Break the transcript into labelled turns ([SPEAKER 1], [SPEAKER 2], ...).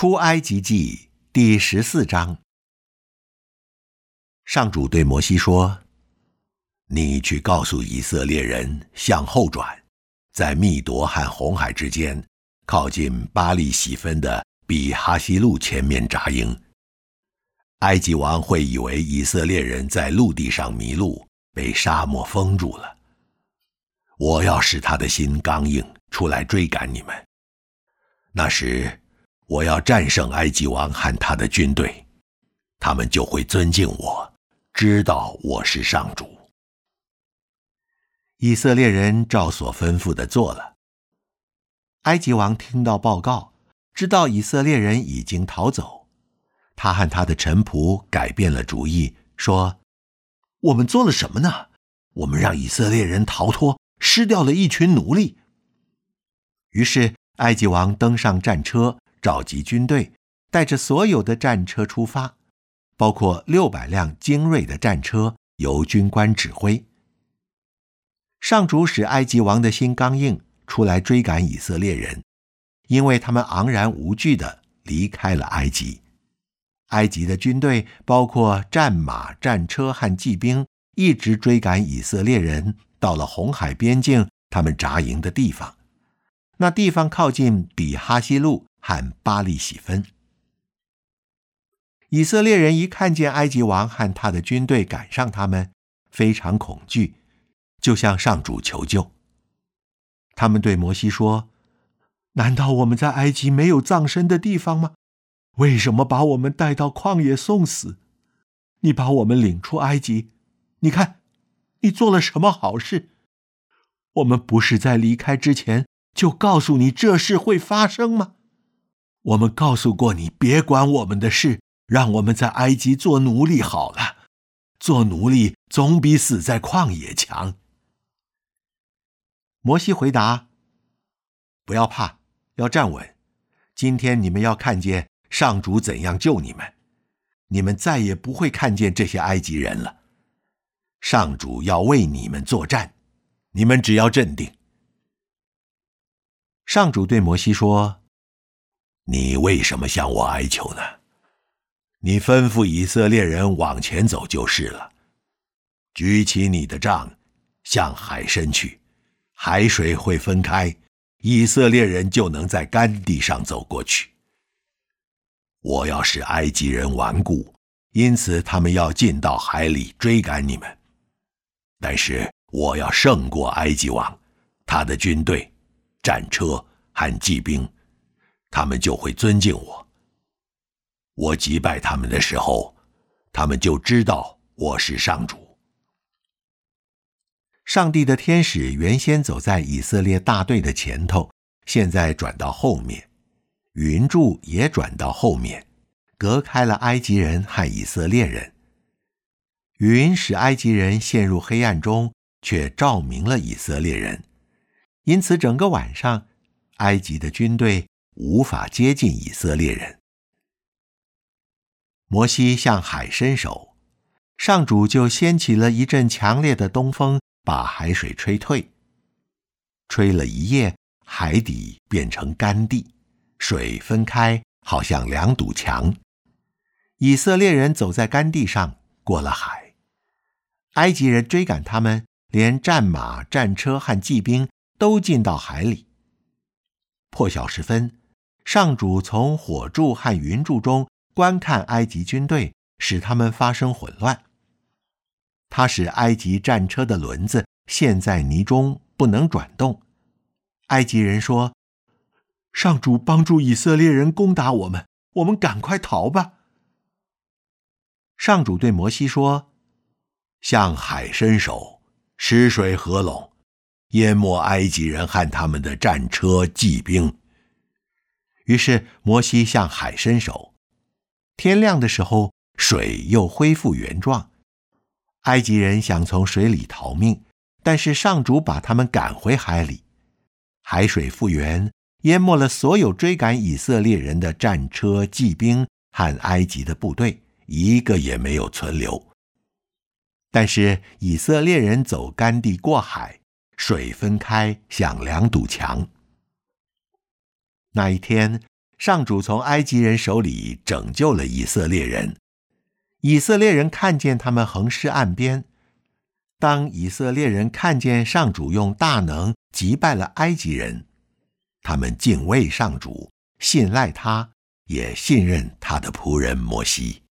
[SPEAKER 1] 出埃及记第14章。上主对摩西说：你去告诉以色列人向后转，在密夺和红海之间，靠近巴利喜分的比哈西路前面扎营。埃及王会以为以色列人在陆地上迷路，被沙漠封住了。我要使他的心刚硬，出来追赶你们。那时我要战胜埃及王和他的军队，他们就会尊敬我，知道我是上主。以色列人照所吩咐的做了。埃及王听到报告，知道以色列人已经逃走，他和他的臣仆改变了主意，说：我们做了什么呢？我们让以色列人逃脱，失掉了一群奴隶。于是埃及王登上战车，召集军队，带着所有的战车出发，包括600辆精锐的战车，由军官指挥。上主使埃及王的心刚硬，出来追赶以色列人，因为他们昂然无惧地离开了埃及。埃及的军队包括战马、战车和骑兵，一直追赶以色列人，到了红海边境他们扎营的地方。那地方靠近比哈西路和巴利喜分。以色列人一看见埃及王和他的军队赶上他们，非常恐惧，就向上主求救。他们对摩西说：难道我们在埃及没有葬身的地方吗？为什么把我们带到旷野送死？你把我们领出埃及，你看，你做了什么好事？我们不是在离开之前就告诉你这事会发生吗？我们告诉过你，别管我们的事，让我们在埃及做奴隶好了。做奴隶总比死在旷野强。摩西回答：不要怕，要站稳。今天你们要看见上主怎样救你们，你们再也不会看见这些埃及人了。上主要为你们作战，你们只要镇定。上主对摩西说：你为什么向我哀求呢？你吩咐以色列人往前走就是了。举起你的杖，向海伸去，海水会分开，以色列人就能在干地上走过去。我要使埃及人顽固，因此他们要进到海里追赶你们。但是我要胜过埃及王，他的军队、战车和骑兵，他们就会尊敬我。我击败他们的时候，他们就知道我是上主。上帝的天使原先走在以色列大队的前头，现在转到后面，云柱也转到后面，隔开了埃及人和以色列人。云使埃及人陷入黑暗中，却照明了以色列人，因此整个晚上埃及的军队无法接近以色列人。摩西向海伸手，上主就掀起了一阵强烈的东风，把海水吹退。吹了一夜，海底变成干地，水分开，好像2堵墙。以色列人走在干地上，过了海。埃及人追赶他们，连战马、战车和骑兵都进到海里。破晓时分，上主从火柱和云柱中观看埃及军队，使他们发生混乱。他使埃及战车的轮子陷在泥中，不能转动。埃及人说：上主帮助以色列人攻打我们，我们赶快逃吧。上主对摩西说：向海伸手，使水合拢，淹没埃及人和他们的战车、骑兵。于是摩西向海伸手，天亮的时候，水又恢复原状。埃及人想从水里逃命，但是上主把他们赶回海里。海水复原，淹没了所有追赶以色列人的战车、骑兵和埃及的部队，一个也没有存留。但是以色列人走干地过海，水分开，像2堵墙。那一天， 上主从埃及人手里拯救了以色列人。以色列人看见他们横尸岸边。当以色列人看见上主用大能击败了埃及人，他们敬畏上主，信赖他，也信任他的仆人摩西。